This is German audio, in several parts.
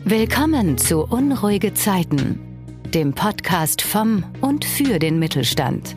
Willkommen zu Unruhige Zeiten, dem Podcast vom und für den Mittelstand.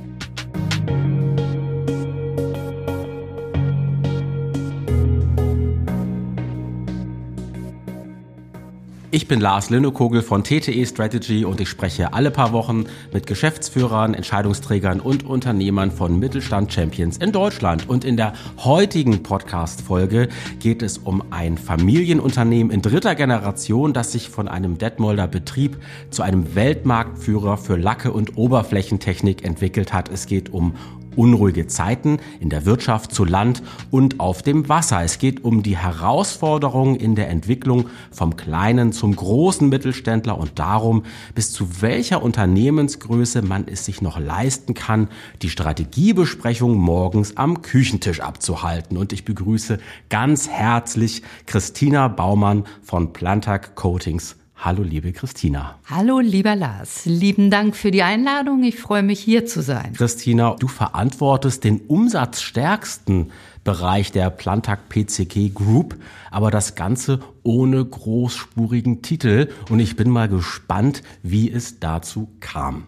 Ich bin Lars Linnekogel von TTE Strategy und ich spreche alle paar Wochen mit Geschäftsführern, Entscheidungsträgern und Unternehmern von Mittelstand-Champions in Deutschland. Und in der heutigen Podcast-Folge geht es um ein Familienunternehmen in dritter Generation, das sich von einem Detmolder Betrieb zu einem Weltmarktführer für Lacke und Oberflächentechnik entwickelt hat. Es geht um unruhige Zeiten in der Wirtschaft, zu Land und auf dem Wasser. Es geht um die Herausforderungen in der Entwicklung vom kleinen zum großen Mittelständler und darum, bis zu welcher Unternehmensgröße man es sich noch leisten kann, die Strategiebesprechung morgens am Küchentisch abzuhalten. Und ich begrüße ganz herzlich Christina Baumann von Plantac Coatings. Hallo, liebe Christina. Hallo, lieber Lars. Lieben Dank für die Einladung. Ich freue mich, hier zu sein. Christina, du verantwortest den umsatzstärksten Bereich der Plantac PCG Group, aber das Ganze ohne großspurigen Titel. Und ich bin mal gespannt, wie es dazu kam.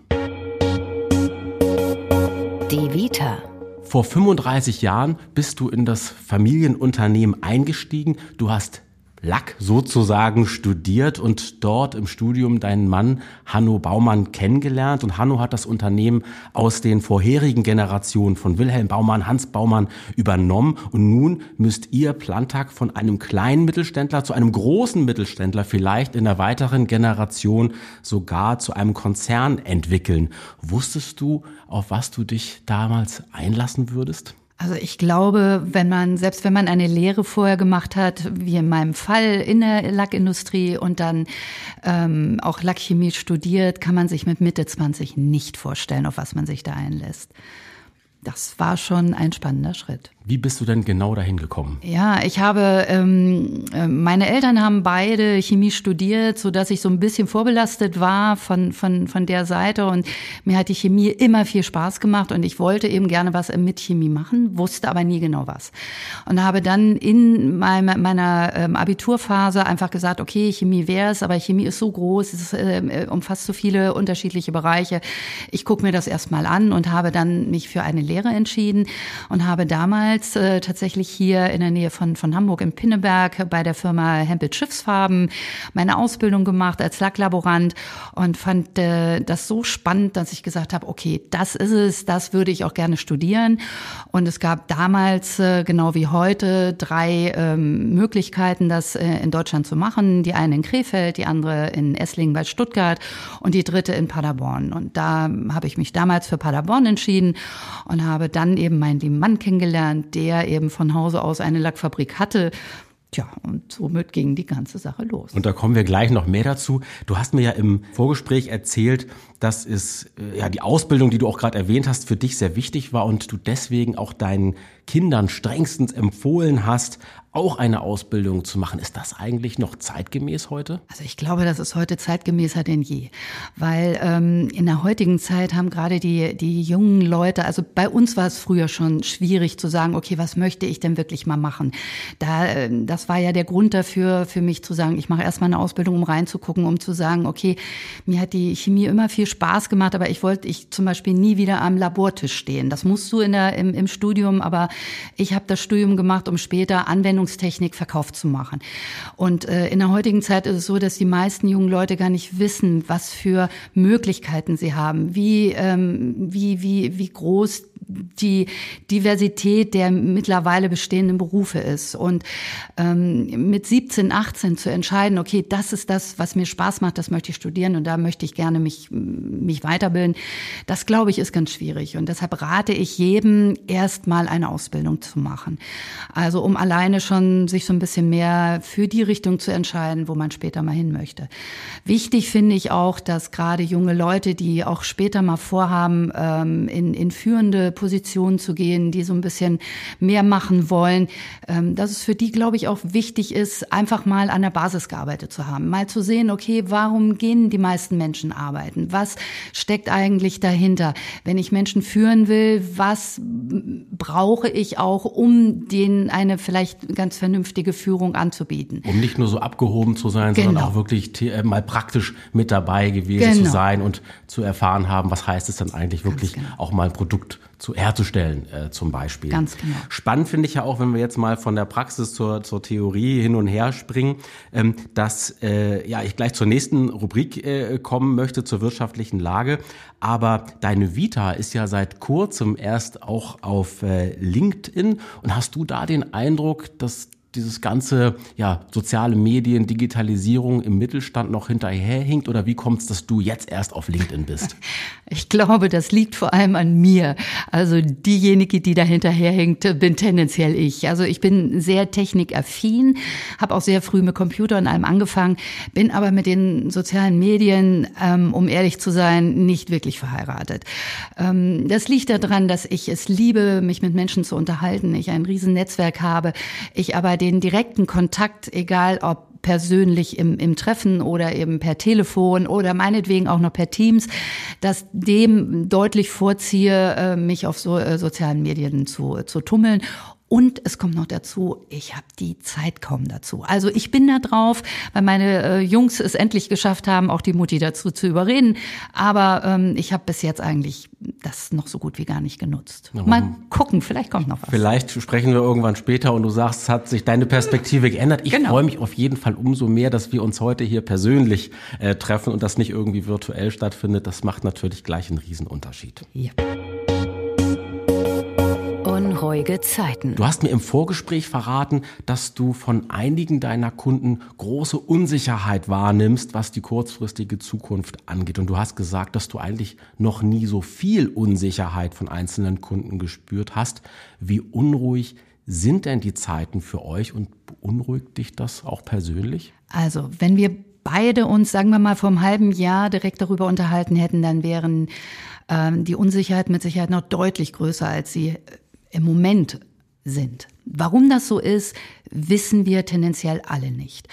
Die Vita. Vor 35 Jahren bist du in das Familienunternehmen eingestiegen. Du hast Lack sozusagen studiert und dort im Studium deinen Mann Hanno Baumann kennengelernt. Und Hanno hat das Unternehmen aus den vorherigen Generationen von Wilhelm Baumann, Hans Baumann übernommen. Und nun müsst ihr Plantac von einem kleinen Mittelständler zu einem großen Mittelständler, vielleicht in der weiteren Generation sogar zu einem Konzern entwickeln. Wusstest du, auf was du dich damals einlassen würdest? Also ich glaube, selbst wenn man eine Lehre vorher gemacht hat, wie in meinem Fall in der Lackindustrie und dann auch Lackchemie studiert, kann man sich mit Mitte 20 nicht vorstellen, auf was man sich da einlässt. Das war schon ein spannender Schritt. Wie bist du denn genau dahin gekommen? Ja, meine Eltern haben beide Chemie studiert, so dass ich so ein bisschen vorbelastet war von der Seite, und mir hat die Chemie immer viel Spaß gemacht und ich wollte eben gerne was mit Chemie machen, wusste aber nie genau was. Und habe dann in meiner Abiturphase einfach gesagt, okay, Chemie wär's, aber Chemie ist so groß, es umfasst so viele unterschiedliche Bereiche. Ich gucke mir das erstmal an und habe dann mich für eine Lehre entschieden und habe damals tatsächlich hier in der Nähe von Hamburg im Pinneberg bei der Firma Hempel Schiffsfarben meine Ausbildung gemacht als Lacklaborant und fand das so spannend, dass ich gesagt habe, okay, das ist es, das würde ich auch gerne studieren. Und es gab damals, genau wie heute, 3 Möglichkeiten, das in Deutschland zu machen. Die eine in Krefeld, die andere in Esslingen bei Stuttgart und die dritte in Paderborn. Und da habe ich mich damals für Paderborn entschieden und habe dann eben meinen lieben Mann kennengelernt, der eben von Hause aus eine Lackfabrik hatte. Tja, und somit ging die ganze Sache los. Und da kommen wir gleich noch mehr dazu. Du hast mir ja im Vorgespräch erzählt, dass die Ausbildung, die du auch gerade erwähnt hast, für dich sehr wichtig war und du deswegen auch deinen Kindern strengstens empfohlen hast, auch eine Ausbildung zu machen. Ist das eigentlich noch zeitgemäß heute? Also ich glaube, das ist heute zeitgemäßer denn je, weil in der heutigen Zeit haben gerade die jungen Leute, also bei uns war es früher schon schwierig zu sagen, okay, was möchte ich denn wirklich mal machen? Das war ja der Grund dafür für mich zu sagen, ich mache erstmal eine Ausbildung, um reinzugucken, um zu sagen, okay, mir hat die Chemie immer viel Spaß gemacht, aber ich wollte zum Beispiel nie wieder am Labortisch stehen. Das musst du im Studium, aber ich habe das Studium gemacht, um später Anwendungstechnik verkauft zu machen. Und in der heutigen Zeit ist es so, dass die meisten jungen Leute gar nicht wissen, was für Möglichkeiten sie haben, wie groß die Diversität der mittlerweile bestehenden Berufe ist. Und mit 17, 18 zu entscheiden, okay, das ist das, was mir Spaß macht, das möchte ich studieren und da möchte ich gerne mich weiterbilden, das, glaube ich, ist ganz schwierig. Und deshalb rate ich jedem, erst mal eine Ausbildung zu machen. Also um alleine schon sich so ein bisschen mehr für die Richtung zu entscheiden, wo man später mal hin möchte. Wichtig finde ich auch, dass gerade junge Leute, die auch später mal vorhaben, in führende Positionen zu gehen, die so ein bisschen mehr machen wollen, dass es für die, glaube ich, auch wichtig ist, einfach mal an der Basis gearbeitet zu haben. Mal zu sehen, okay, warum gehen die meisten Menschen arbeiten? was steckt eigentlich dahinter? Wenn ich Menschen führen will, was brauche ich auch, um denen eine vielleicht ganz vernünftige Führung anzubieten? Um nicht nur so abgehoben zu sein, sondern auch wirklich mal praktisch mit dabei gewesen zu sein und zu erfahren haben, was heißt es dann eigentlich wirklich auch mal ein Produkt herzustellen, zum Beispiel. Ganz genau. Spannend finde ich ja auch, wenn wir jetzt mal von der Praxis zur Theorie hin und her springen, dass ich gleich zur nächsten Rubrik kommen möchte, zur wirtschaftlichen Lage. Aber deine Vita ist ja seit kurzem erst auch auf LinkedIn. Und hast du da den Eindruck, dass dieses ganze soziale Medien, Digitalisierung im Mittelstand noch hinterherhinkt? Oder wie kommt es, dass du jetzt erst auf LinkedIn bist? Ich glaube, das liegt vor allem an mir. Also diejenige, die da hinterherhinkt, bin tendenziell ich. Also ich bin sehr technikaffin, habe auch sehr früh mit Computer und allem angefangen, bin aber mit den sozialen Medien, um ehrlich zu sein, nicht wirklich verheiratet. Das liegt daran, dass ich es liebe, mich mit Menschen zu unterhalten. Ich ein riesen Netzwerk habe. Ich aber den direkten Kontakt, egal ob persönlich im Treffen oder eben per Telefon oder meinetwegen auch noch per Teams, dass dem deutlich vorziehe, mich auf sozialen Medien zu tummeln. Und es kommt noch dazu, ich habe die Zeit kaum dazu. Also ich bin da drauf, weil meine Jungs es endlich geschafft haben, auch die Mutti dazu zu überreden. Aber ich habe bis jetzt eigentlich das noch so gut wie gar nicht genutzt. Mal gucken, vielleicht kommt noch was. Vielleicht sprechen wir irgendwann später und du sagst, es hat sich deine Perspektive geändert. Ich freue mich auf jeden Fall umso mehr, dass wir uns heute hier persönlich treffen und das nicht irgendwie virtuell stattfindet. Das macht natürlich gleich einen Riesenunterschied. Ja. Unruhige Zeiten. Du hast mir im Vorgespräch verraten, dass du von einigen deiner Kunden große Unsicherheit wahrnimmst, was die kurzfristige Zukunft angeht. Und du hast gesagt, dass du eigentlich noch nie so viel Unsicherheit von einzelnen Kunden gespürt hast. Wie unruhig sind denn die Zeiten für euch und beunruhigt dich das auch persönlich? Also, wenn wir beide uns, sagen wir mal, vor einem halben Jahr direkt darüber unterhalten hätten, dann wären die Unsicherheit mit Sicherheit noch deutlich größer, als sie im Moment sind. Warum das so ist, wissen wir tendenziell alle nicht.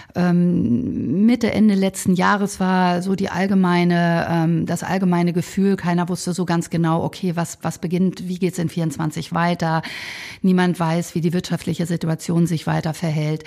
Mitte, Ende letzten Jahres war so das allgemeine Gefühl, keiner wusste so ganz genau, okay, was beginnt, wie geht's in 24 weiter? Niemand weiß, wie die wirtschaftliche Situation sich weiter verhält.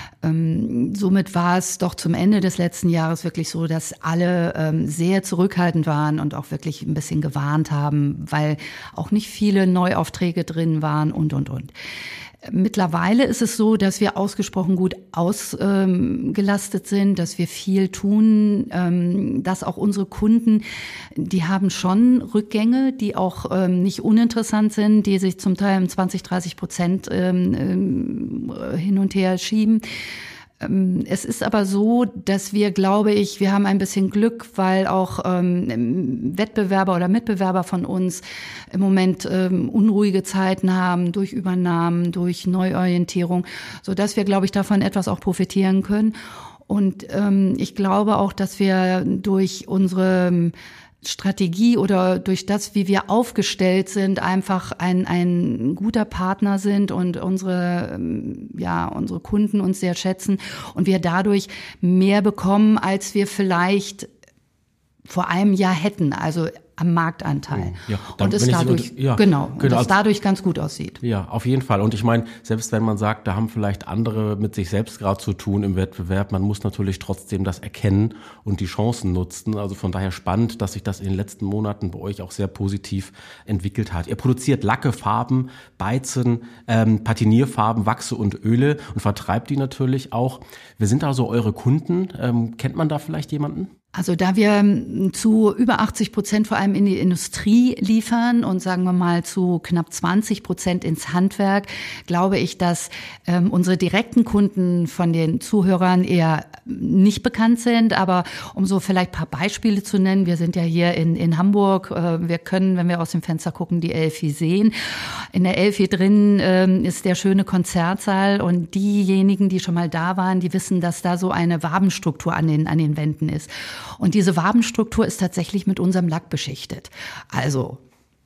Somit war es doch zum Ende des letzten Jahres wirklich so, dass alle sehr zurückhaltend waren und auch wirklich ein bisschen gewarnt haben, weil auch nicht viele Neuaufträge drin waren und. Mittlerweile ist es so, dass wir ausgesprochen gut ausgelastet sind, dass wir viel tun, dass auch unsere Kunden, die haben schon Rückgänge, die auch nicht uninteressant sind, die sich zum Teil um 20-30% hin und her schieben. Es ist aber so, dass wir, glaube ich, wir haben ein bisschen Glück, weil auch Wettbewerber oder Mitbewerber von uns im Moment unruhige Zeiten haben durch Übernahmen, durch Neuorientierung, so dass wir, glaube ich, davon etwas auch profitieren können. Und ich glaube auch, dass wir durch unsere Strategie oder durch das, wie wir aufgestellt sind, einfach ein guter Partner sind und unsere Kunden uns sehr schätzen und wir dadurch mehr bekommen, als wir vielleicht vor einem Jahr hätten. Also am Marktanteil. Ja, und es dadurch, dadurch ganz gut aussieht. Ja, auf jeden Fall. Und ich meine, selbst wenn man sagt, da haben vielleicht andere mit sich selbst gerade zu tun im Wettbewerb, man muss natürlich trotzdem das erkennen und die Chancen nutzen. Also von daher spannend, dass sich das in den letzten Monaten bei euch auch sehr positiv entwickelt hat. Ihr produziert Lacke, Farben, Beizen, Patinierfarben, Wachse und Öle und vertreibt die natürlich auch. Wer sind da so eure Kunden? Kennt man da vielleicht jemanden? Also da wir zu über 80% vor allem in die Industrie liefern und sagen wir mal zu knapp 20% ins Handwerk, glaube ich, dass unsere direkten Kunden von den Zuhörern eher nicht bekannt sind. Aber um so vielleicht ein paar Beispiele zu nennen, wir sind ja hier in Hamburg, wir können, wenn wir aus dem Fenster gucken, die Elfi sehen. In der Elfi drin ist der schöne Konzertsaal und diejenigen, die schon mal da waren, die wissen, dass da so eine Wabenstruktur an den Wänden ist. Und diese Wabenstruktur ist tatsächlich mit unserem Lack beschichtet. Also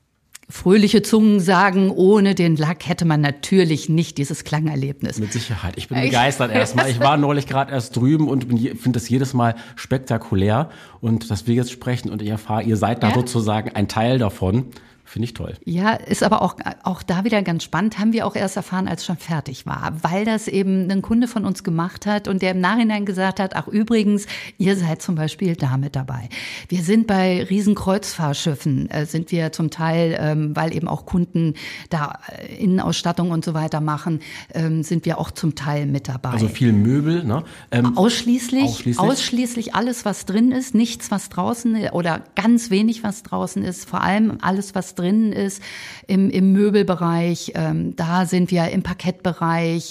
fröhliche Zungen sagen, ohne den Lack hätte man natürlich nicht dieses Klangerlebnis. Mit Sicherheit. Ich bin begeistert erstmal. Ich war neulich gerade erst drüben und finde das jedes Mal spektakulär. Und dass wir jetzt sprechen und ich erfahre, ihr seid da sozusagen ein Teil davon. Finde ich toll. Ja, ist aber auch da wieder ganz spannend, haben wir auch erst erfahren, als es schon fertig war, weil das eben ein Kunde von uns gemacht hat und der im Nachhinein gesagt hat, ach übrigens, ihr seid zum Beispiel da mit dabei. Wir sind bei Riesenkreuzfahrtschiffen, sind wir zum Teil, weil eben auch Kunden da Innenausstattung und so weiter machen, sind wir auch zum Teil mit dabei. Also viel Möbel, ne? Ausschließlich alles, was drin ist, nichts, was draußen oder ganz wenig, was draußen ist, vor allem alles, was drin ist im Möbelbereich, da sind wir im Parkettbereich,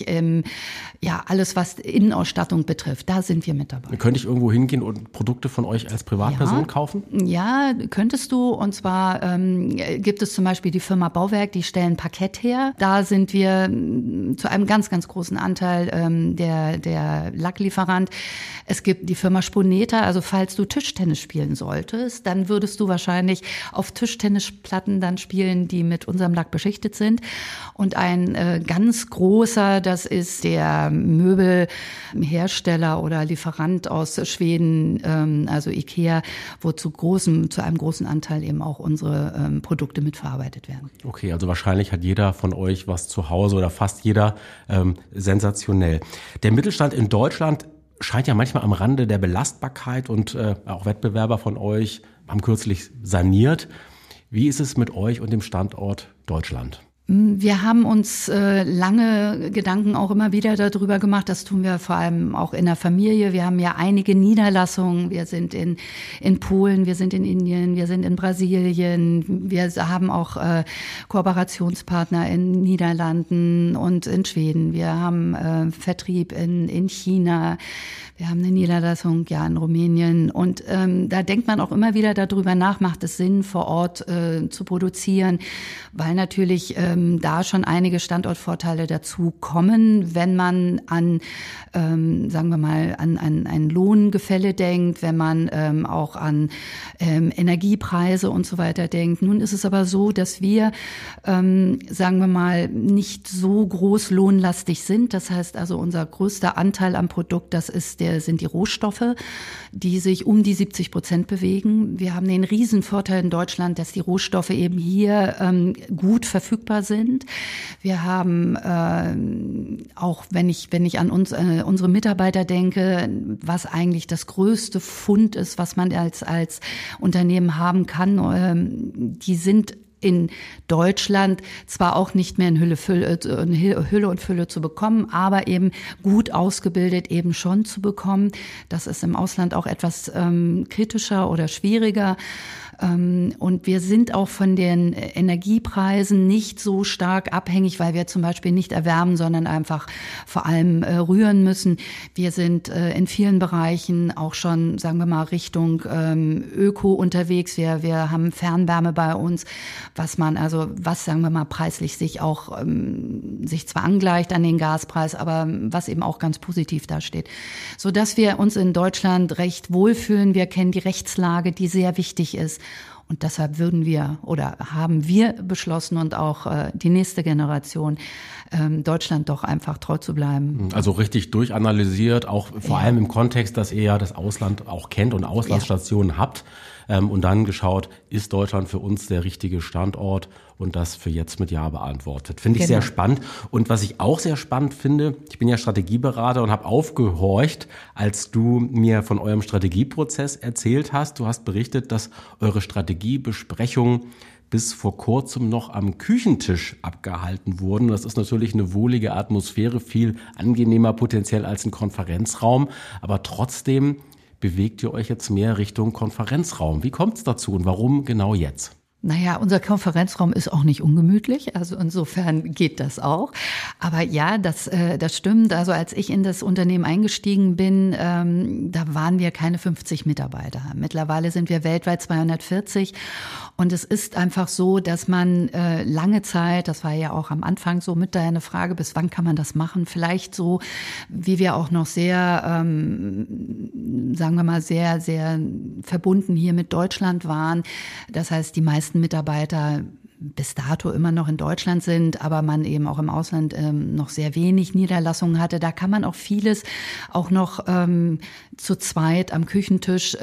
alles, was Innenausstattung betrifft, da sind wir mit dabei. Könnte ich irgendwo hingehen und Produkte von euch als Privatperson kaufen? Ja, könntest du. Und zwar gibt es zum Beispiel die Firma Bauwerk, die stellen Parkett her. Da sind wir zu einem ganz, ganz großen Anteil der Lacklieferant. Es gibt die Firma Sponeta, also falls du Tischtennis spielen solltest, dann würdest du wahrscheinlich auf Tischtennisplatten dann spielen, die mit unserem Lack beschichtet sind. Und ein ganz großer, das ist der Möbelhersteller oder Lieferant aus Schweden, also Ikea, wo zu einem großen Anteil eben auch unsere Produkte mitverarbeitet werden. Okay, also wahrscheinlich hat jeder von euch was zu Hause oder fast jeder, sensationell. Der Mittelstand in Deutschland scheint ja manchmal am Rande der Belastbarkeit und auch Wettbewerber von euch haben kürzlich saniert. Wie ist es mit euch und dem Standort Deutschland? Wir haben uns lange Gedanken auch immer wieder darüber gemacht. Das tun wir vor allem auch in der Familie. Wir haben ja einige Niederlassungen. Wir sind in Polen, wir sind in Indien, wir sind in Brasilien. Wir haben auch Kooperationspartner in Niederlanden und in Schweden. Wir haben Vertrieb in China. Wir haben eine Niederlassung in Rumänien. Und da denkt man auch immer wieder darüber nach, macht es Sinn, vor Ort zu produzieren, weil natürlich da schon einige Standortvorteile dazu kommen, wenn man an, sagen wir mal, an ein Lohngefälle denkt, wenn man auch an Energiepreise und so weiter denkt. Nun ist es aber so, dass wir, sagen wir mal, nicht so groß lohnlastig sind. Das heißt also, unser größter Anteil am Produkt, sind die Rohstoffe, die sich um die 70% bewegen. Wir haben den riesen Vorteil in Deutschland, dass die Rohstoffe eben hier gut verfügbar sind. Wir haben auch, wenn ich an unsere Mitarbeiter denke, was eigentlich das größte Fund ist, was man als Unternehmen haben kann, die sind in Deutschland zwar auch nicht mehr in Hülle und Fülle zu bekommen, aber eben gut ausgebildet eben schon zu bekommen. Das ist im Ausland auch etwas kritischer oder schwieriger. Und wir sind auch von den Energiepreisen nicht so stark abhängig, weil wir zum Beispiel nicht erwärmen, sondern einfach vor allem rühren müssen. Wir sind in vielen Bereichen auch schon, sagen wir mal, Richtung Öko unterwegs. Wir haben Fernwärme bei uns, was sagen wir mal, preislich sich zwar angleicht an den Gaspreis, aber was eben auch ganz positiv dasteht. Sodass wir uns in Deutschland recht wohlfühlen. Wir kennen die Rechtslage, die sehr wichtig ist. Und deshalb haben wir beschlossen und auch die nächste Generation, Deutschland doch einfach treu zu bleiben. Also richtig durchanalysiert, auch vor allem im Kontext, dass ihr ja das Ausland auch kennt und Auslandsstationen habt. Und dann geschaut, ist Deutschland für uns der richtige Standort und das für jetzt mit Ja beantwortet. Finde ich sehr spannend. Und was ich auch sehr spannend finde, ich bin ja Strategieberater und habe aufgehorcht, als du mir von eurem Strategieprozess erzählt hast. Du hast berichtet, dass eure Strategiebesprechungen bis vor kurzem noch am Küchentisch abgehalten wurden. Das ist natürlich eine wohlige Atmosphäre, viel angenehmer potenziell als ein Konferenzraum, aber trotzdem bewegt ihr euch jetzt mehr Richtung Konferenzraum. Wie kommt es dazu und warum genau jetzt? Naja, unser Konferenzraum ist auch nicht ungemütlich, also insofern geht das auch. Aber ja, das stimmt. Also als ich in das Unternehmen eingestiegen bin, da waren wir keine 50 Mitarbeiter. Mittlerweile sind wir weltweit 240. Und es ist einfach so, dass man lange Zeit, das war ja auch am Anfang so mit deiner Frage, bis wann kann man das machen? Vielleicht so, wie wir auch noch sehr, sagen wir mal, sehr, sehr verbunden hier mit Deutschland waren. Das heißt, die meisten Mitarbeiter bis dato immer noch in Deutschland sind, aber man eben auch im Ausland noch sehr wenig Niederlassungen hatte. Da kann man auch vieles auch noch zu zweit am Küchentisch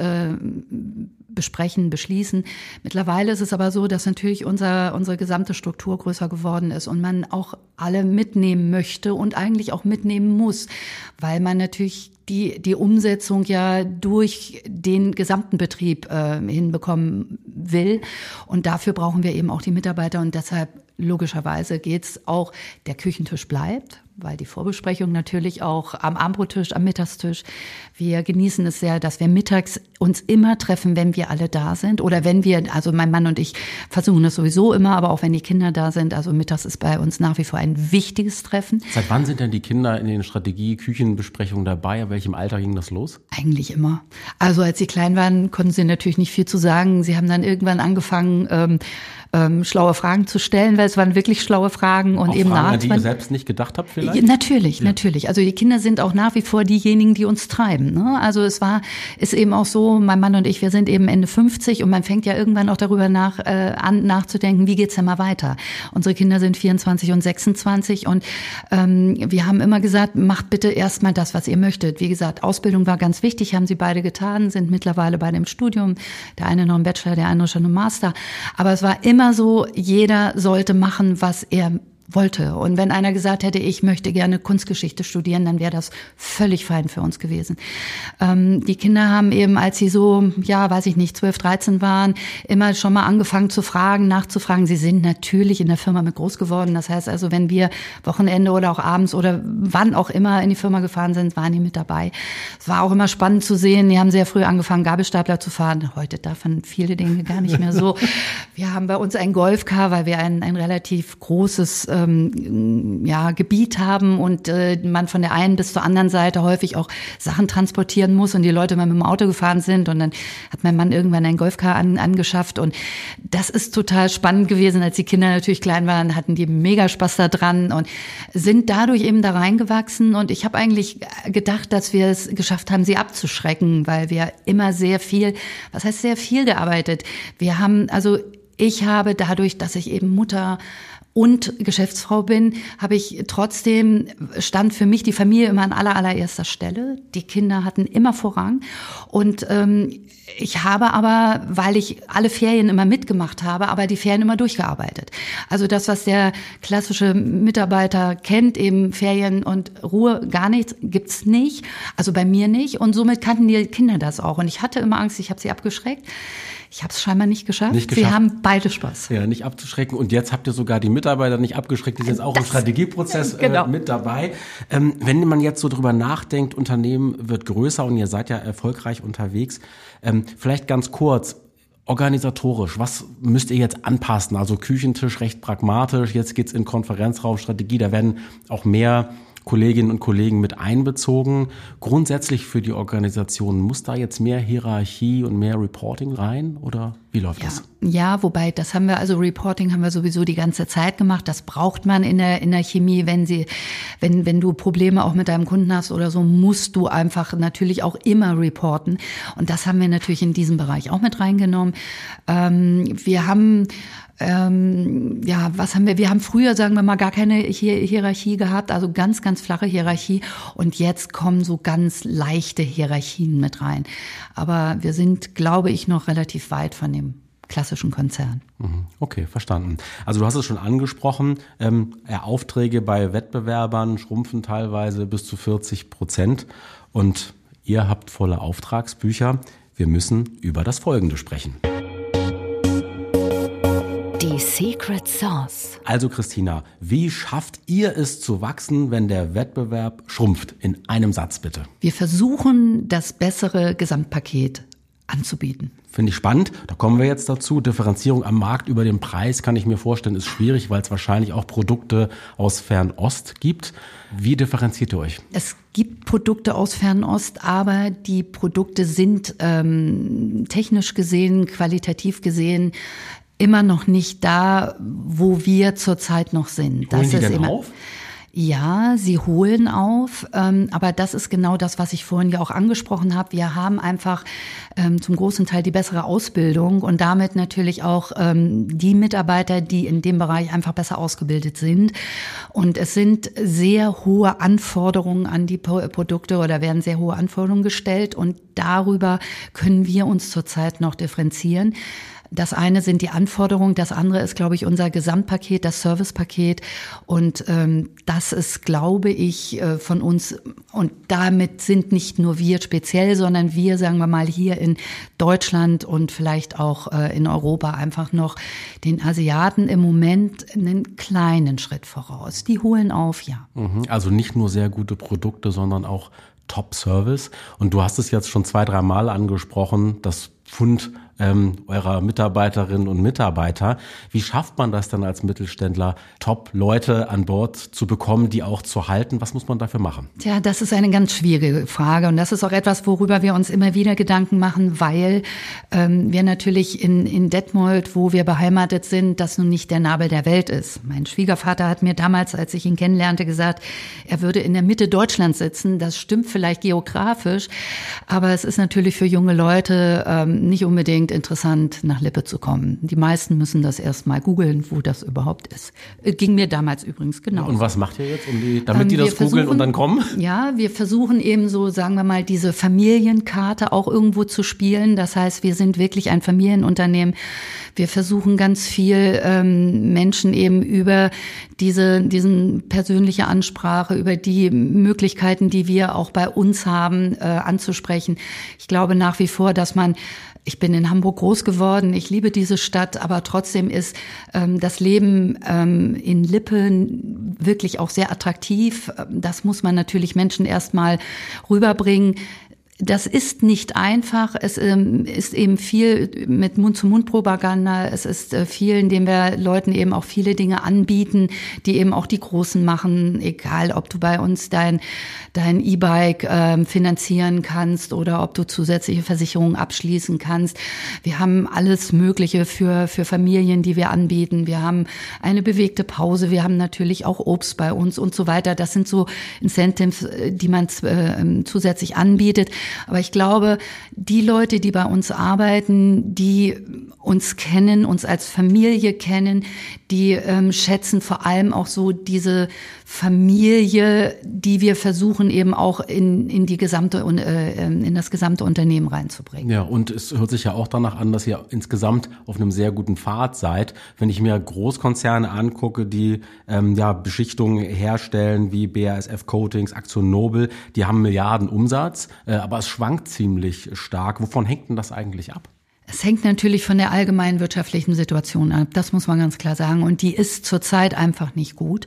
besprechen, beschließen. Mittlerweile ist es aber so, dass natürlich unsere gesamte Struktur größer geworden ist und man auch alle mitnehmen möchte und eigentlich auch mitnehmen muss, weil man natürlich die Umsetzung ja durch den gesamten Betrieb hinbekommen will. Und dafür brauchen wir eben auch die Mitarbeiter und deshalb logischerweise geht's auch, der Küchentisch bleibt, weil die Vorbesprechung natürlich auch am Abendbrottisch, am Mittagstisch. Wir genießen es sehr, dass wir mittags uns immer treffen, wenn wir alle da sind oder wenn wir, also mein Mann und ich versuchen das sowieso immer, aber auch wenn die Kinder da sind. Also mittags ist bei uns nach wie vor ein wichtiges Treffen. Seit wann sind denn die Kinder in den Strategie-Küchenbesprechungen dabei? In welchem Alter ging das los? Eigentlich immer. Also als sie klein waren, konnten sie natürlich nicht viel zu sagen. Sie haben dann irgendwann angefangen, schlaue Fragen zu stellen, weil es waren wirklich schlaue Fragen und auch eben Fragen, an die ihr selbst nicht gedacht habt vielleicht? Natürlich. Also die Kinder sind auch nach wie vor diejenigen, die uns treiben. Ne? Also ist eben auch so, mein Mann und ich, wir sind eben Ende 50 und man fängt ja irgendwann auch darüber an nachzudenken, wie geht's denn mal weiter? Unsere Kinder sind 24 und 26 und wir haben immer gesagt, macht bitte erstmal das, was ihr möchtet. Wie gesagt, Ausbildung war ganz wichtig, haben sie beide getan, sind mittlerweile beide im Studium. Der eine noch im Bachelor, der andere schon im Master. Aber es war immer so, jeder sollte machen, was er wollte. Und wenn einer gesagt hätte, ich möchte gerne Kunstgeschichte studieren, dann wäre das völlig fein für uns gewesen. Die Kinder haben eben, als sie so, 12, 13 waren, immer schon mal angefangen zu fragen, nachzufragen. Sie sind natürlich in der Firma mit groß geworden. Das heißt also, wenn wir Wochenende oder auch abends oder wann auch immer in die Firma gefahren sind, waren die mit dabei. Es war auch immer spannend zu sehen. Die haben sehr früh angefangen, Gabelstapler zu fahren. Heute darf man viele Dinge gar nicht mehr so. Wir haben bei uns ein Golfcar, weil wir ein relativ großes Gebiet haben und man von der einen bis zur anderen Seite häufig auch Sachen transportieren muss und die Leute mal mit dem Auto gefahren sind und dann hat mein Mann irgendwann ein Golfcar angeschafft und das ist total spannend gewesen. Als die Kinder natürlich klein waren, hatten die mega Spaß da dran und sind dadurch eben da reingewachsen und ich habe eigentlich gedacht, dass wir es geschafft haben, sie abzuschrecken, weil wir immer sehr viel gearbeitet. Ich habe dadurch, dass ich eben Mutter und Geschäftsfrau bin, stand für mich die Familie immer an allererster Stelle. Die Kinder hatten immer Vorrang. Und ich habe aber, weil ich alle Ferien immer mitgemacht habe, aber die Ferien immer durchgearbeitet. Also das, was der klassische Mitarbeiter kennt, eben Ferien und Ruhe, gar nichts, gibt's nicht. Also bei mir nicht. Und somit kannten die Kinder das auch. Und ich hatte immer Angst, ich habe sie abgeschreckt. Ich habe es scheinbar nicht geschafft. Wir haben beide Spaß. Ja, nicht abzuschrecken. Und jetzt habt ihr sogar die Mitarbeiter nicht abgeschreckt. Die sind jetzt auch im Strategieprozess mit dabei. Wenn man jetzt so drüber nachdenkt, Unternehmen wird größer und ihr seid ja erfolgreich unterwegs. Vielleicht ganz kurz, organisatorisch, was müsst ihr jetzt anpassen? Also Küchentisch recht pragmatisch. Jetzt geht's in Konferenzraum, Strategie. Da werden auch mehr Kolleginnen und Kollegen mit einbezogen. Grundsätzlich für die Organisation, muss da jetzt mehr Hierarchie und mehr Reporting rein oder wie läuft das? Ja, wobei Reporting haben wir sowieso die ganze Zeit gemacht. Das braucht man in der Chemie, wenn du Probleme auch mit deinem Kunden hast oder so, musst du einfach natürlich auch immer reporten. Und das haben wir natürlich in diesem Bereich auch mit reingenommen. Wir haben früher, sagen wir mal, gar keine Hierarchie gehabt, also ganz, ganz flache Hierarchie und jetzt kommen so ganz leichte Hierarchien mit rein. Aber wir sind, glaube ich, noch relativ weit von dem klassischen Konzern. Okay, verstanden. Also du hast es schon angesprochen, Aufträge bei Wettbewerbern schrumpfen teilweise bis zu 40% und ihr habt volle Auftragsbücher. Wir müssen über das Folgende sprechen. Die Secret Sauce. Also Christina, wie schafft ihr es zu wachsen, wenn der Wettbewerb schrumpft? In einem Satz bitte. Wir versuchen, das bessere Gesamtpaket anzubieten. Finde ich spannend. Da kommen wir jetzt dazu. Differenzierung am Markt über den Preis, kann ich mir vorstellen, ist schwierig, weil es wahrscheinlich auch Produkte aus Fernost gibt. Wie differenziert ihr euch? Es gibt Produkte aus Fernost, aber die Produkte sind technisch gesehen, qualitativ gesehen immer noch nicht da, wo wir zurzeit noch sind. Holen die denn auf? Ja, sie holen auf, aber das ist genau das, was ich vorhin ja auch angesprochen habe. Wir haben einfach zum großen Teil die bessere Ausbildung und damit natürlich auch die Mitarbeiter, die in dem Bereich einfach besser ausgebildet sind. Und es sind sehr hohe Anforderungen an die Produkte oder werden sehr hohe Anforderungen gestellt und darüber können wir uns zurzeit noch differenzieren. Das eine sind die Anforderungen, das andere ist, glaube ich, unser Gesamtpaket, das Servicepaket. Und das ist, glaube ich, von uns, und damit sind nicht nur wir speziell, sondern wir, sagen wir mal, hier in Deutschland und vielleicht auch in Europa einfach noch den Asiaten im Moment einen kleinen Schritt voraus. Die holen auf, ja. Also nicht nur sehr gute Produkte, sondern auch Top-Service. Und du hast es jetzt schon 2-3 Mal angesprochen, das Pfund eurer Mitarbeiterinnen und Mitarbeiter. Wie schafft man das dann als Mittelständler, Top-Leute an Bord zu bekommen, die auch zu halten? Was muss man dafür machen? Tja, das ist eine ganz schwierige Frage und das ist auch etwas, worüber wir uns immer wieder Gedanken machen, weil wir natürlich in Detmold, wo wir beheimatet sind, das nun nicht der Nabel der Welt ist. Mein Schwiegervater hat mir damals, als ich ihn kennenlernte, gesagt, er würde in der Mitte Deutschlands sitzen. Das stimmt vielleicht geografisch, aber es ist natürlich für junge Leute nicht unbedingt interessant, nach Lippe zu kommen. Die meisten müssen das erst mal googeln, wo das überhaupt ist. Ging mir damals übrigens genauso. Und was macht ihr jetzt, damit die das googeln und dann kommen? Ja, wir versuchen eben so, sagen wir mal, diese Familienkarte auch irgendwo zu spielen. Das heißt, wir sind wirklich ein Familienunternehmen. Wir versuchen ganz viel Menschen eben über diesen persönliche Ansprache, über die Möglichkeiten, die wir auch bei uns haben, anzusprechen. Ich glaube nach wie vor, dass ich bin in Hamburg groß geworden, ich liebe diese Stadt, aber trotzdem ist das Leben in Lippe wirklich auch sehr attraktiv. Das muss man natürlich Menschen erstmal rüberbringen. Das ist nicht einfach. Es ist eben viel mit Mund-zu-Mund-Propaganda. Es ist viel, indem wir Leuten eben auch viele Dinge anbieten, die eben auch die Großen machen. Egal, ob du bei uns dein E-Bike finanzieren kannst oder ob du zusätzliche Versicherungen abschließen kannst. Wir haben alles Mögliche für Familien, die wir anbieten. Wir haben eine bewegte Pause. Wir haben natürlich auch Obst bei uns und so weiter. Das sind so Incentives, die man zusätzlich anbietet. Aber ich glaube, die Leute, die bei uns arbeiten, die uns kennen, uns als Familie kennen, die schätzen vor allem auch so diese Familie, die wir versuchen eben auch in das gesamte Unternehmen reinzubringen. Ja, und es hört sich ja auch danach an, dass ihr insgesamt auf einem sehr guten Pfad seid. Wenn ich mir Großkonzerne angucke, die Beschichtungen herstellen, wie BASF Coatings, AkzoNobel, die haben Milliarden Umsatz, aber es schwankt ziemlich stark. Wovon hängt denn das eigentlich ab? Es hängt natürlich von der allgemeinen wirtschaftlichen Situation ab, das muss man ganz klar sagen. Und die ist zurzeit einfach nicht gut.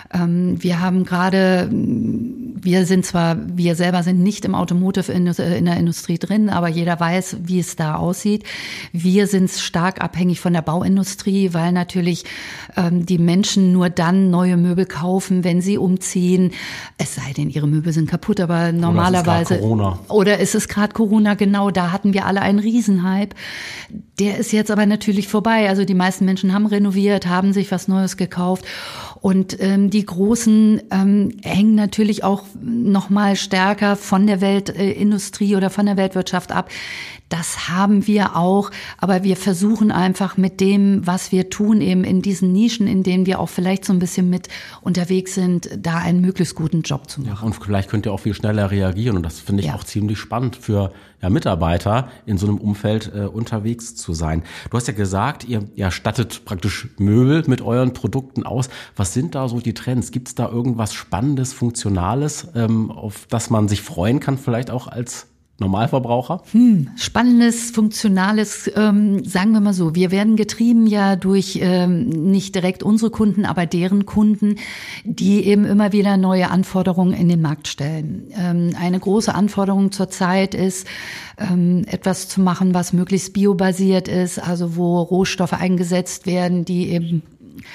Wir selber sind nicht im Automotive in der Industrie drin, aber jeder weiß, wie es da aussieht. Wir sind stark abhängig von der Bauindustrie, weil natürlich die Menschen nur dann neue Möbel kaufen, wenn sie umziehen. Es sei denn, ihre Möbel sind kaputt, aber normalerweise. Oder ist es gerade Corona, genau, da hatten wir alle einen Riesenhype. Der ist jetzt aber natürlich vorbei. Also die meisten Menschen haben renoviert, haben sich was Neues gekauft. Und die Großen hängen natürlich auch noch mal stärker von der Weltindustrie oder von der Weltwirtschaft ab. Das haben wir auch, aber wir versuchen einfach mit dem, was wir tun, eben in diesen Nischen, in denen wir auch vielleicht so ein bisschen mit unterwegs sind, da einen möglichst guten Job zu machen. Ja, und vielleicht könnt ihr auch viel schneller reagieren und das finde ich auch ziemlich spannend für Mitarbeiter in so einem Umfeld unterwegs zu sein. Du hast ja gesagt, ihr stattet praktisch Möbel mit euren Produkten aus. Was sind da so die Trends? Gibt es da irgendwas Spannendes, Funktionales, auf das man sich freuen kann, vielleicht auch als Normalverbraucher? Spannendes, Funktionales, sagen wir mal so. Wir werden getrieben ja durch nicht direkt unsere Kunden, aber deren Kunden, die eben immer wieder neue Anforderungen in den Markt stellen. Eine große Anforderung zurzeit ist, etwas zu machen, was möglichst biobasiert ist, also wo Rohstoffe eingesetzt werden, die eben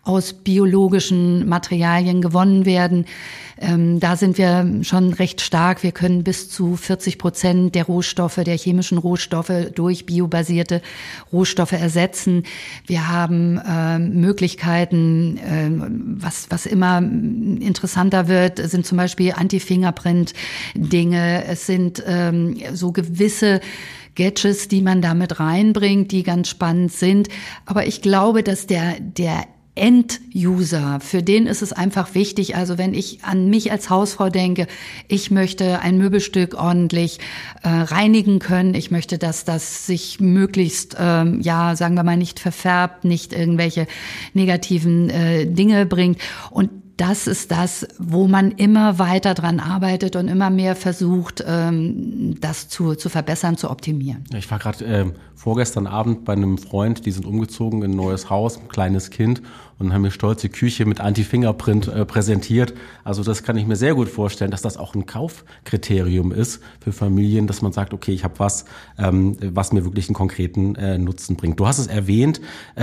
aus biologischen Materialien gewonnen werden. Da sind wir schon recht stark. Wir können bis zu 40% der Rohstoffe, der chemischen Rohstoffe durch biobasierte Rohstoffe ersetzen. Wir haben Möglichkeiten, was immer interessanter wird, sind zum Beispiel Anti-Fingerprint-Dinge. Es sind so gewisse Gadgets, die man damit reinbringt, die ganz spannend sind. Aber ich glaube, dass der End-User, für den ist es einfach wichtig, also wenn ich an mich als Hausfrau denke, ich möchte ein Möbelstück ordentlich reinigen können, ich möchte, dass das sich möglichst, sagen wir mal, nicht verfärbt, nicht irgendwelche negativen Dinge bringt. Und das ist das, wo man immer weiter dran arbeitet und immer mehr versucht, das zu verbessern, zu optimieren. Ich war gerade vorgestern Abend bei einem Freund, die sind umgezogen in ein neues Haus, ein kleines Kind, und haben mir stolz die Küche mit Anti-Fingerprint präsentiert. Also das kann ich mir sehr gut vorstellen, dass das auch ein Kaufkriterium ist für Familien, dass man sagt, okay, ich habe was mir wirklich einen konkreten Nutzen bringt. Du hast es erwähnt,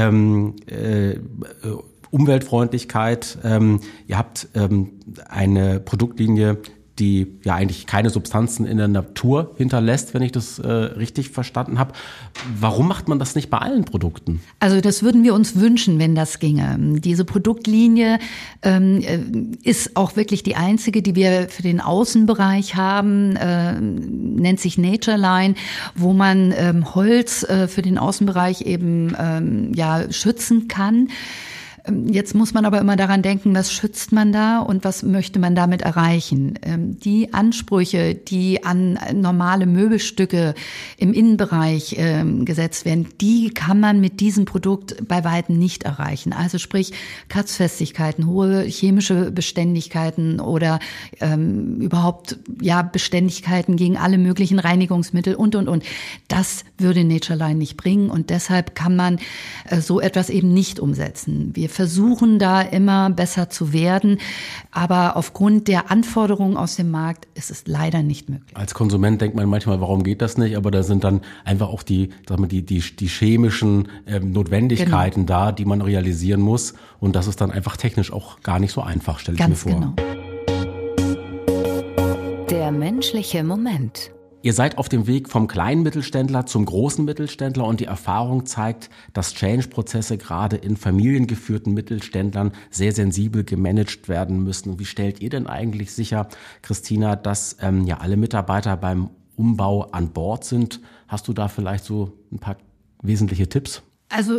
Umweltfreundlichkeit. Ihr habt eine Produktlinie, die ja eigentlich keine Substanzen in der Natur hinterlässt, wenn ich das richtig verstanden habe. Warum macht man das nicht bei allen Produkten? Also das würden wir uns wünschen, wenn das ginge. Diese Produktlinie ist auch wirklich die einzige, die wir für den Außenbereich haben, nennt sich Natureline, wo man Holz für den Außenbereich eben schützen kann. Jetzt muss man aber immer daran denken, was schützt man da und was möchte man damit erreichen. Die Ansprüche, die an normale Möbelstücke im Innenbereich gesetzt werden, die kann man mit diesem Produkt bei weitem nicht erreichen. Also sprich Kratzfestigkeiten, hohe chemische Beständigkeiten oder überhaupt Beständigkeiten gegen alle möglichen Reinigungsmittel und. Das würde Natureline nicht bringen und deshalb kann man so etwas eben nicht umsetzen. Wir versuchen da immer besser zu werden, aber aufgrund der Anforderungen aus dem Markt ist es leider nicht möglich. Als Konsument denkt man manchmal, warum geht das nicht? Aber da sind dann einfach auch die chemischen Notwendigkeiten da, die man realisieren muss. Und das ist dann einfach technisch auch gar nicht so einfach, stelle ich mir vor. Ganz genau. Der menschliche Moment. Ihr seid auf dem Weg vom kleinen Mittelständler zum großen Mittelständler und die Erfahrung zeigt, dass Change-Prozesse gerade in familiengeführten Mittelständlern sehr sensibel gemanagt werden müssen. Wie stellt ihr denn eigentlich sicher, Christina, dass alle Mitarbeiter beim Umbau an Bord sind? Hast du da vielleicht so ein paar wesentliche Tipps? Also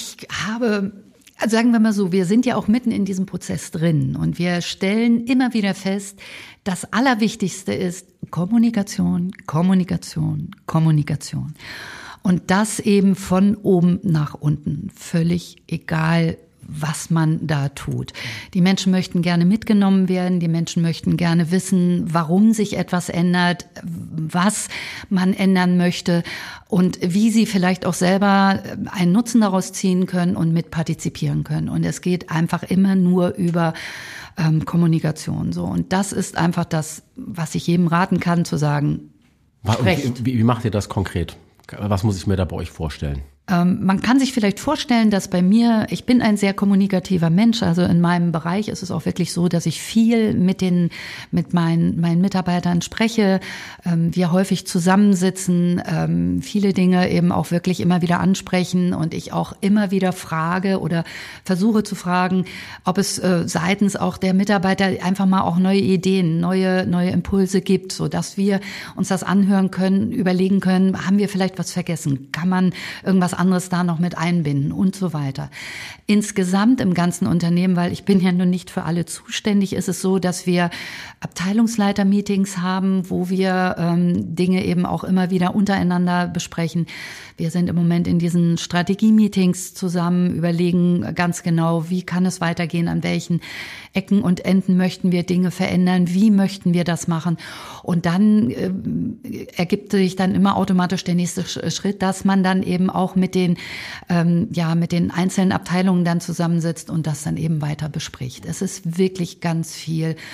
sagen wir mal so, wir sind ja auch mitten in diesem Prozess drin und wir stellen immer wieder fest, das Allerwichtigste ist Kommunikation, Kommunikation, Kommunikation. Und das eben von oben nach unten, völlig egal, was man da tut. Die Menschen möchten gerne mitgenommen werden, die Menschen möchten gerne wissen, warum sich etwas ändert, was man ändern möchte und wie sie vielleicht auch selber einen Nutzen daraus ziehen können und mitpartizipieren können. Und es geht einfach immer nur über Kommunikation. So. Und das ist einfach das, was ich jedem raten kann, zu sagen, sprecht. Wie macht ihr das konkret? Was muss ich mir da bei euch vorstellen? Man kann sich vielleicht vorstellen, dass bei mir, ich bin ein sehr kommunikativer Mensch, also in meinem Bereich ist es auch wirklich so, dass ich viel mit meinen Mitarbeitern spreche, wir häufig zusammensitzen, viele Dinge eben auch wirklich immer wieder ansprechen und ich auch immer wieder frage oder versuche zu fragen, ob es seitens auch der Mitarbeiter einfach mal auch neue Ideen, neue Impulse gibt, so dass wir uns das anhören können, überlegen können, haben wir vielleicht was vergessen, kann man irgendwas anderes da noch mit einbinden und so weiter. Insgesamt im ganzen Unternehmen, weil ich bin ja nun nicht für alle zuständig, ist es so, dass wir Abteilungsleiter-Meetings haben, wo wir Dinge eben auch immer wieder untereinander besprechen. Wir sind im Moment in diesen Strategie-Meetings zusammen, überlegen ganz genau, wie kann es weitergehen, an welchen Ecken und Enden möchten wir Dinge verändern, wie möchten wir das machen. Und dann ergibt sich dann immer automatisch der nächste Schritt, dass man dann eben auch mit den einzelnen Abteilungen dann zusammensitzt und das dann eben weiter bespricht. Es ist wirklich ganz viel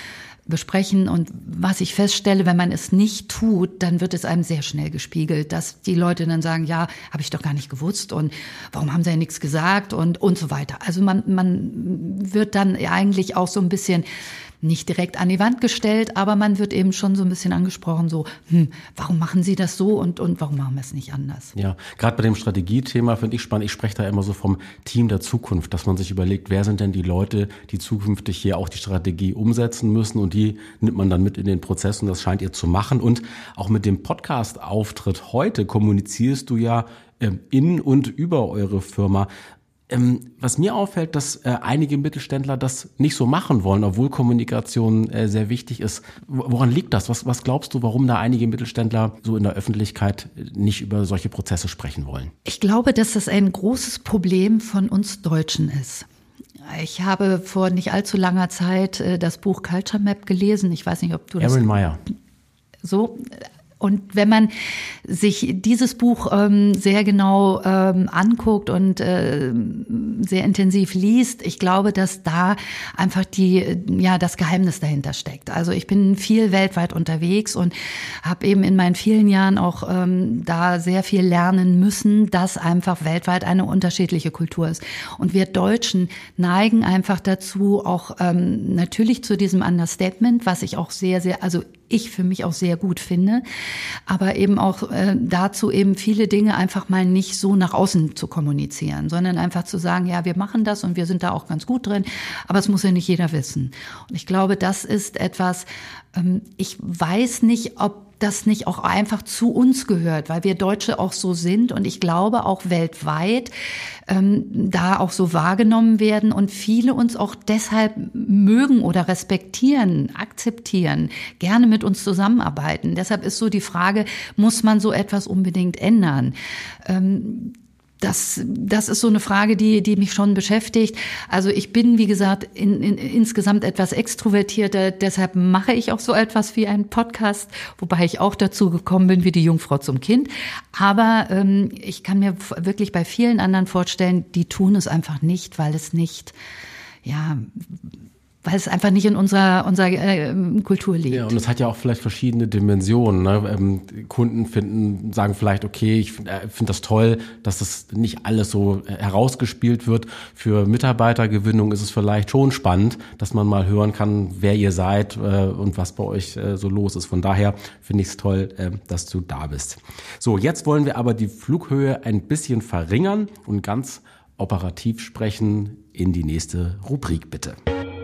besprechen. Und was ich feststelle, wenn man es nicht tut, dann wird es einem sehr schnell gespiegelt, dass die Leute dann sagen, ja, habe ich doch gar nicht gewusst und warum haben sie ja nichts gesagt und so weiter. Also man wird dann eigentlich auch so ein bisschen nicht direkt an die Wand gestellt, aber man wird eben schon so ein bisschen angesprochen, so, warum machen Sie das so und warum machen wir es nicht anders? Ja, gerade bei dem Strategiethema finde ich spannend. Ich spreche da immer so vom Team der Zukunft, dass man sich überlegt, wer sind denn die Leute, die zukünftig hier auch die Strategie umsetzen müssen, und die nimmt man dann mit in den Prozess, und das scheint ihr zu machen. Und auch mit dem Podcast-Auftritt heute kommunizierst du ja in und über eure Firma. Was mir auffällt, dass einige Mittelständler das nicht so machen wollen, obwohl Kommunikation sehr wichtig ist. Woran liegt das? Was glaubst du, warum da einige Mittelständler so in der Öffentlichkeit nicht über solche Prozesse sprechen wollen? Ich glaube, dass das ein großes Problem von uns Deutschen ist. Ich habe vor nicht allzu langer Zeit das Buch Culture Map gelesen. Ich weiß nicht, ob du das... Erin Meyer. So... Und wenn man sich dieses Buch sehr genau anguckt und sehr intensiv liest, ich glaube, dass da einfach das Geheimnis dahinter steckt. Also ich bin viel weltweit unterwegs und habe eben in meinen vielen Jahren auch da sehr viel lernen müssen, dass einfach weltweit eine unterschiedliche Kultur ist. Und wir Deutschen neigen einfach dazu, auch natürlich zu diesem Understatement, was ich auch ich für mich auch sehr gut finde, aber eben auch dazu eben viele Dinge einfach mal nicht so nach außen zu kommunizieren, sondern einfach zu sagen, ja, wir machen das und wir sind da auch ganz gut drin, aber es muss ja nicht jeder wissen. Und ich glaube, das ist etwas, ich weiß nicht, ob das nicht auch einfach zu uns gehört, weil wir Deutsche auch so sind und ich glaube auch weltweit da auch so wahrgenommen werden und viele uns auch deshalb mögen oder respektieren, akzeptieren, gerne mit uns zusammenarbeiten. Deshalb ist so die Frage, muss man so etwas unbedingt ändern? Das ist so eine Frage, die mich schon beschäftigt. Also ich bin, wie gesagt, insgesamt etwas extrovertierter. Deshalb mache ich auch so etwas wie einen Podcast, wobei ich auch dazu gekommen bin wie die Jungfrau zum Kind. Aber ich kann mir wirklich bei vielen anderen vorstellen, die tun es einfach nicht, weil es einfach nicht in unserer Kultur liegt. Ja, und es hat ja auch vielleicht verschiedene Dimensionen. Ne? Kunden sagen vielleicht, okay, ich finde das toll, dass das nicht alles so herausgespielt wird. Für Mitarbeitergewinnung ist es vielleicht schon spannend, dass man mal hören kann, wer ihr seid und was bei euch so los ist. Von daher finde ich es toll, dass du da bist. So, jetzt wollen wir aber die Flughöhe ein bisschen verringern und ganz operativ sprechen. In die nächste Rubrik bitte.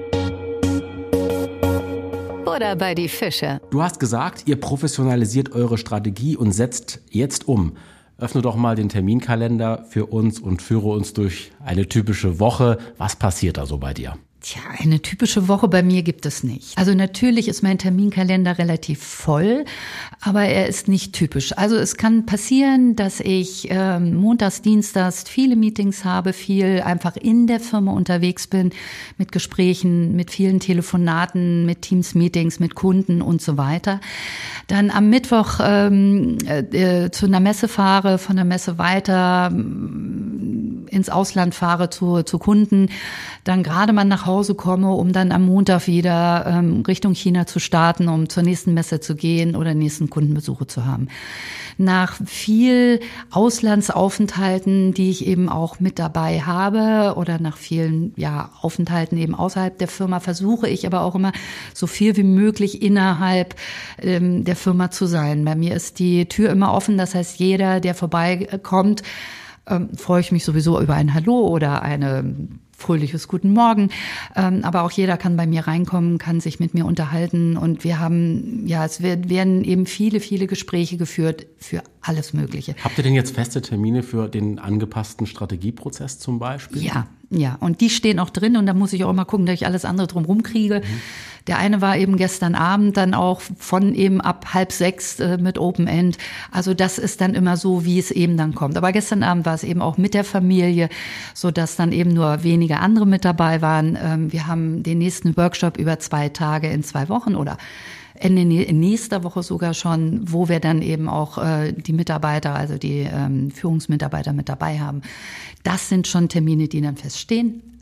Oder bei die Fische. Du hast gesagt, ihr professionalisiert eure Strategie und setzt jetzt um. Öffne doch mal den Terminkalender für uns und führe uns durch eine typische Woche. Was passiert da so bei dir? Tja, eine typische Woche bei mir gibt es nicht. Also natürlich ist mein Terminkalender relativ voll, aber er ist nicht typisch. Also es kann passieren, dass ich montags, dienstags viele Meetings habe, viel einfach in der Firma unterwegs bin, mit Gesprächen, mit vielen Telefonaten, mit Teams-Meetings, mit Kunden und so weiter. Dann am Mittwoch zu einer Messe fahre, von der Messe weiter ins Ausland fahre zu Kunden, dann gerade mal nach Hause komme, um dann am Montag wieder Richtung China zu starten, um zur nächsten Messe zu gehen oder nächsten Kundenbesuche zu haben. Nach viel Auslandsaufenthalten, die ich eben auch mit dabei habe oder nach vielen Aufenthalten eben außerhalb der Firma, versuche ich aber auch immer so viel wie möglich innerhalb der Firma zu sein. Bei mir ist die Tür immer offen, das heißt, jeder, der vorbeikommt, freue ich mich sowieso über ein Hallo oder ein fröhliches Guten Morgen. Aber auch jeder kann bei mir reinkommen, kann sich mit mir unterhalten. Und wir haben, es werden eben viele, viele Gespräche geführt für alles Mögliche. Habt ihr denn jetzt feste Termine für den angepassten Strategieprozess zum Beispiel? Ja. Und die stehen auch drin. Und da muss ich auch mal gucken, dass ich alles andere drumherum kriege. Der eine war eben gestern Abend dann auch von eben ab 5:30 mit Open End. Also das ist dann immer so, wie es eben dann kommt. Aber gestern Abend war es eben auch mit der Familie, so dass dann eben nur wenige andere mit dabei waren. Wir haben den nächsten Workshop über 2 Tage in 2 Wochen oder Ende nächster Woche sogar schon, wo wir dann eben auch die Mitarbeiter, also die Führungsmitarbeiter mit dabei haben. Das sind schon Termine, die dann feststehen.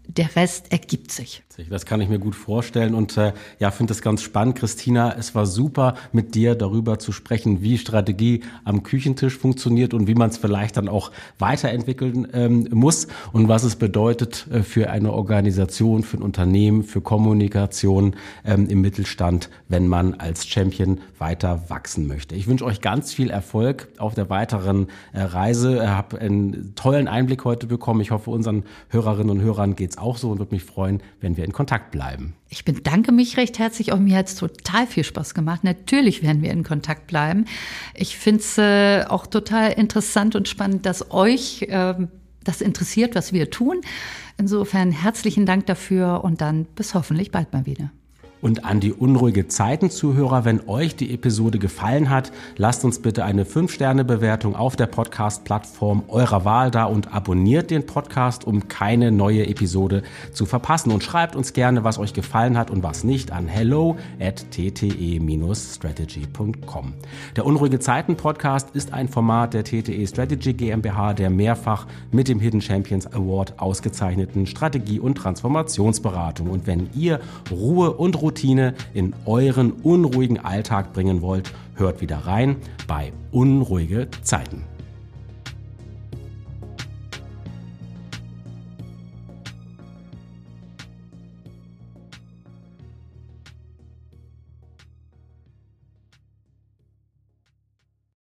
der Rest ergibt sich. Das kann ich mir gut vorstellen und finde das ganz spannend. Christina, es war super, mit dir darüber zu sprechen, wie Strategie am Küchentisch funktioniert und wie man es vielleicht dann auch weiterentwickeln muss und was es bedeutet für eine Organisation, für ein Unternehmen, für Kommunikation im Mittelstand, wenn man als Champion weiter wachsen möchte. Ich wünsche euch ganz viel Erfolg auf der weiteren Reise. Ich habe einen tollen Einblick heute bekommen. Ich hoffe, unseren Hörerinnen und Hörern geht's auch so und würde mich freuen, wenn wir in Kontakt bleiben. Ich bedanke mich recht herzlich. Auch mir hat es total viel Spaß gemacht. Natürlich werden wir in Kontakt bleiben. Ich finde es auch total interessant und spannend, dass euch das interessiert, was wir tun. Insofern herzlichen Dank dafür und dann bis hoffentlich bald mal wieder. Und an die unruhige Zeiten-Zuhörer, wenn euch die Episode gefallen hat, lasst uns bitte eine 5-Sterne-Bewertung auf der Podcast-Plattform eurer Wahl da und abonniert den Podcast, um keine neue Episode zu verpassen. Und schreibt uns gerne, was euch gefallen hat und was nicht, an hello@tte-strategy.com. Der Unruhige Zeiten-Podcast ist ein Format der TTE Strategy GmbH, der mehrfach mit dem Hidden Champions Award ausgezeichneten Strategie- und Transformationsberatung. Und wenn ihr Ruhe und Routine in euren unruhigen Alltag bringen wollt, hört wieder rein bei Unruhige Zeiten.